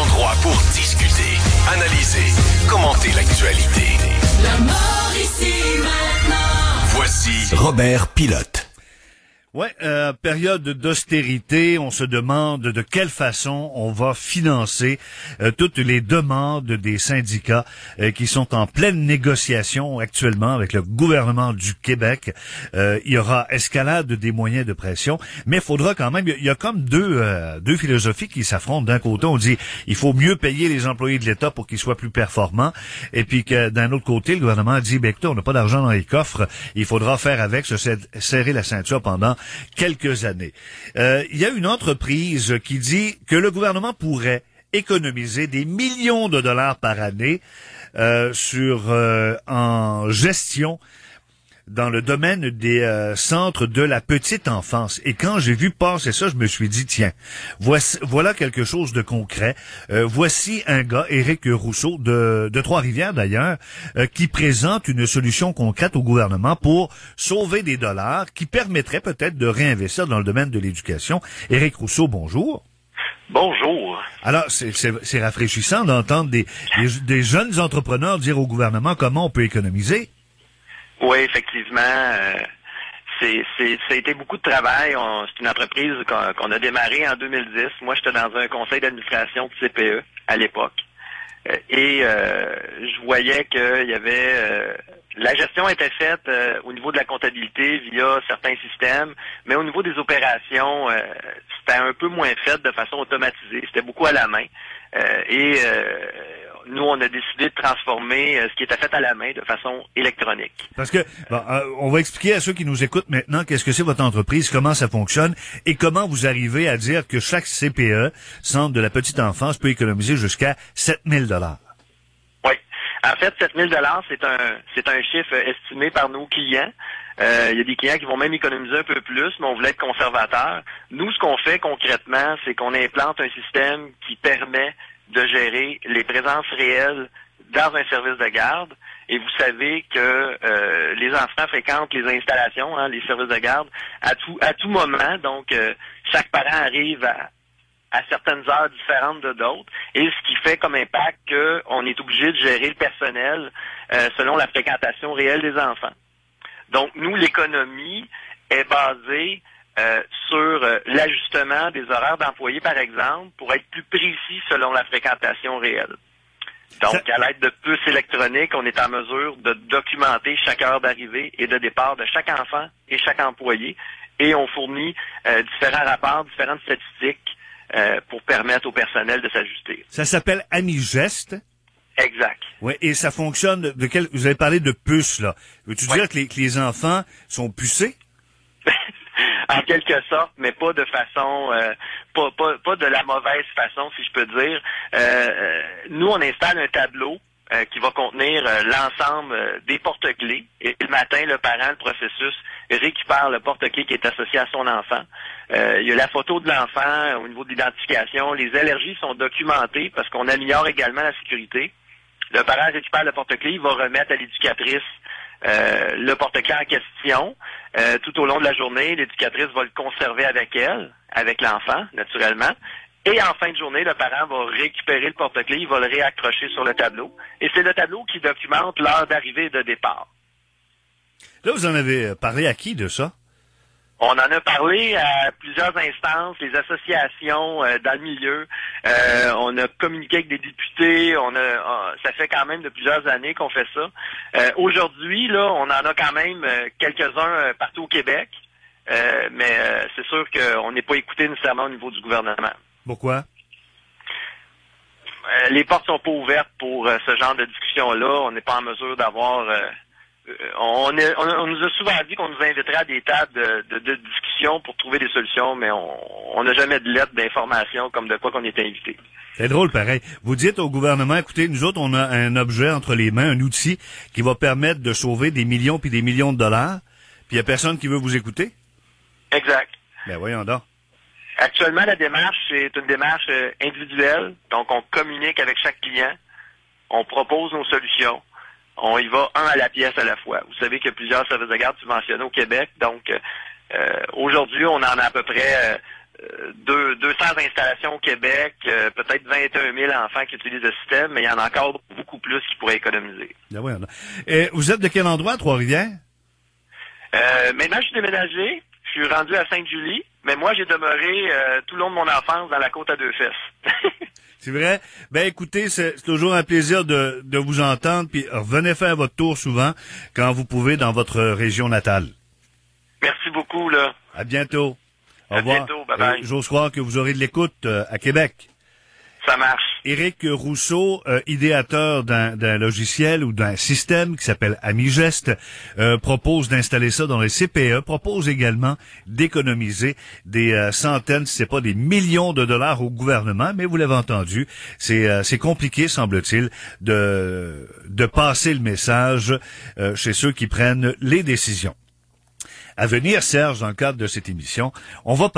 l'endroit pour discuter, analyser, commenter l'actualité. Le Mauricie maintenant. Voici Robert Pilote. Ouais, période d'austérité, on se demande de quelle façon on va financer toutes les demandes des syndicats qui sont en pleine négociation actuellement avec le gouvernement du Québec. Il y aura escalade des moyens de pression, mais il faudra quand même, il y a comme deux philosophies qui s'affrontent. D'un côté, on dit il faut mieux payer les employés de l'État pour qu'ils soient plus performants, et puis que d'un autre côté, le gouvernement dit écoutez, on n'a pas d'argent dans les coffres, il faudra faire avec, se serrer la ceinture pendant quelques années. Il y a une entreprise qui dit que le gouvernement pourrait économiser des millions de dollars par année en gestion dans le domaine des centres de la petite enfance. Et quand j'ai vu passer ça, je me suis dit, tiens, voilà quelque chose de concret. Voici un gars, Éric Rousseau, de Trois-Rivières d'ailleurs, qui présente une solution concrète au gouvernement pour sauver des dollars qui permettrait peut-être de réinvestir dans le domaine de l'éducation. Éric Rousseau, bonjour. Bonjour. Alors, c'est rafraîchissant d'entendre des jeunes entrepreneurs dire au gouvernement comment on peut économiser. Oui, effectivement, ça a été beaucoup de travail. C'est une entreprise qu'on a démarrée en 2010. Moi, j'étais dans un conseil d'administration de CPE à l'époque. Je voyais qu'il y avait... la gestion était faite au niveau de la comptabilité via certains systèmes, mais au niveau des opérations, c'était un peu moins fait de façon automatisée. C'était beaucoup à la main. Nous, on a décidé de transformer ce qui était fait à la main de façon électronique. Parce que, on va expliquer à ceux qui nous écoutent maintenant qu'est-ce que c'est votre entreprise, comment ça fonctionne et comment vous arrivez à dire que chaque CPE, Centre de la petite enfance, peut économiser jusqu'à 7 000 $. Oui. En fait, 7 000 $, c'est un chiffre estimé par nos clients. Il y a des clients qui vont même économiser un peu plus, mais on voulait être conservateur. Nous, ce qu'on fait concrètement, c'est qu'on implante un système qui permet de gérer les présences réelles dans un service de garde. Et vous savez que les enfants fréquentent les installations, les services de garde, à tout moment. Donc, chaque parent arrive à certaines heures différentes de d'autres. Et ce qui fait comme impact qu'on est obligé de gérer le personnel selon la fréquentation réelle des enfants. Donc, nous, l'économie est basée sur l'ajustement des horaires d'employés, par exemple, pour être plus précis selon la fréquentation réelle. Donc, à l'aide de puces électroniques, on est en mesure de documenter chaque heure d'arrivée et de départ de chaque enfant et chaque employé. Et on fournit différents rapports, différentes statistiques pour permettre au personnel de s'ajuster. Ça s'appelle AmiGeste. Exact. Oui, et ça fonctionne vous avez parlé de puces, là. Veux-tu dire que les enfants sont pucés? En quelque sorte, mais pas de façon, pas de la mauvaise façon, si je peux dire. Nous, on installe un tableau qui va contenir l'ensemble des porte-clés. Et le matin, le parent, le processus, récupère le porte-clés qui est associé à son enfant. Il y a la photo de l'enfant au niveau de l'identification. Les allergies sont documentées parce qu'on améliore également la sécurité. Le parent récupère le porte-clés, il va remettre à l'éducatrice le porte-clés en question. Tout au long de la journée, l'éducatrice va le conserver avec elle, avec l'enfant, naturellement. Et en fin de journée, le parent va récupérer le porte-clés, il va le réaccrocher sur le tableau. Et c'est le tableau qui documente l'heure d'arrivée et de départ. Là, vous en avez parlé à qui de ça? On en a parlé à plusieurs instances, les associations dans le milieu. On a communiqué avec des députés. Ça fait quand même de plusieurs années qu'on fait ça. Aujourd'hui, là, on en a quand même quelques-uns partout au Québec. Mais c'est sûr qu'on n'est pas écouté nécessairement au niveau du gouvernement. Pourquoi? Les portes sont pas ouvertes pour ce genre de discussion-là. On n'est pas en mesure d'avoir... on nous a souvent dit qu'on nous inviterait à des tables de discussion pour trouver des solutions, mais on n'a jamais de lettre d'information comme de quoi qu'on est invité. C'est drôle, pareil. Vous dites au gouvernement, écoutez, nous autres, on a un objet entre les mains, un outil qui va permettre de sauver des millions puis des millions de dollars, puis il n'y a personne qui veut vous écouter? Exact. Ben voyons donc. Actuellement, la démarche, c'est une démarche individuelle. Donc, on communique avec chaque client. On propose nos solutions. On y va un à la pièce à la fois. Vous savez qu'il y a plusieurs services de garde subventionnés au Québec. Donc, aujourd'hui, on en a à peu près 200 installations au Québec, peut-être 21 000 enfants qui utilisent le système, mais il y en a encore beaucoup plus qui pourraient économiser. Ben oui, et vous êtes de quel endroit, Trois-Rivières? Maintenant, je suis déménagé. Je suis rendu à Sainte-Julie, mais moi, j'ai demeuré tout le long de mon enfance dans la côte à deux fesses. C'est vrai? Ben écoutez, c'est toujours un plaisir de vous entendre, puis revenez faire votre tour souvent quand vous pouvez dans votre région natale. Merci beaucoup, là. À bientôt. Au À revoir. bientôt, bye-bye. J'ose croire que vous aurez de l'écoute à Québec. Ça marche. Éric Rousseau, idéateur d'un logiciel ou d'un système qui s'appelle Amigest, propose d'installer ça dans les CPE, propose également d'économiser des centaines, si c'est pas des millions de dollars au gouvernement, mais vous l'avez entendu, c'est compliqué, semble-t-il, de passer le message chez ceux qui prennent les décisions. À venir, Serge, dans le cadre de cette émission, on va